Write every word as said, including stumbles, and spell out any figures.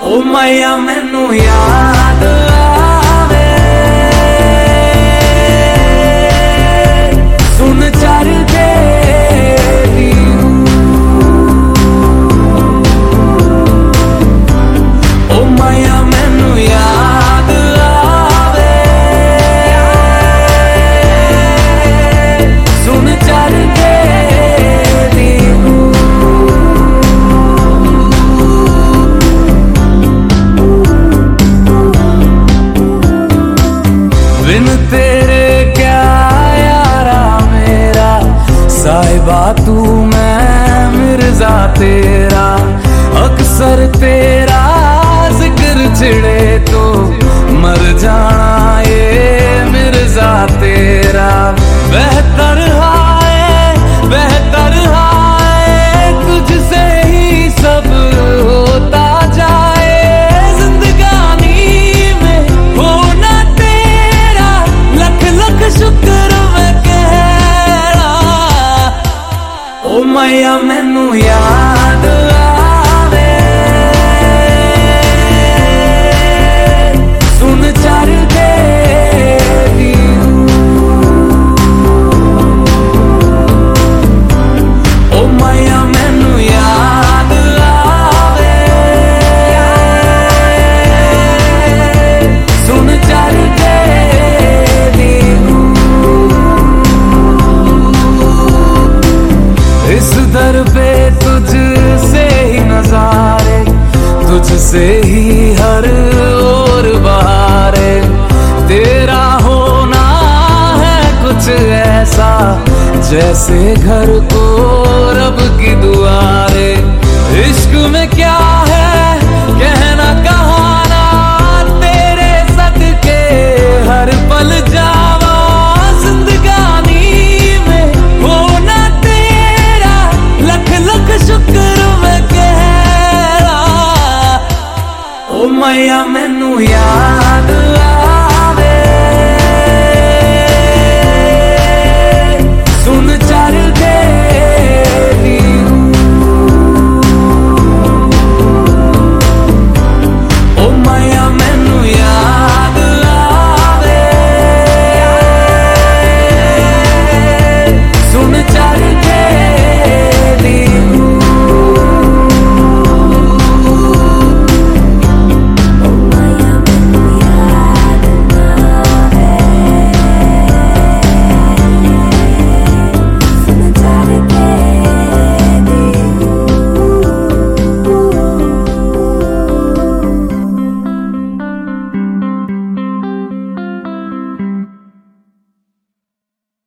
ओ मैया मैनू याद आवे सुन चर के ओ मैया मैनू याद आवे सुन चर के बिन तेरे क्या यारा मेरा साहिबा तू मैं मिर्जा तेरा अक्सर तेरा जिक्र छिड़े तो मर जाना ये मिर्जा तेरा बेहतर हाय बेहतर हाय तुझसे ही सब होता जाए जिंदगानी में होना तेरा लख लख शुक्र मैं कह रहा ओ मैया मैनू याद आवे सुन चर के ओ मैया मैनू याद आवे सुन चर के इस दर पे तुझसे ही नजारे तुझसे ही हर ओर बहारे तेरा होना है कुछ ऐसा जैसे घर को रब की दुआरे इश्क में क्या है कहना कहाना तेरे सदके हर पल जावा जिंदगानी में होना तेरा लख लख शुक्र मैं कह रहा ओ मैया मैनू याद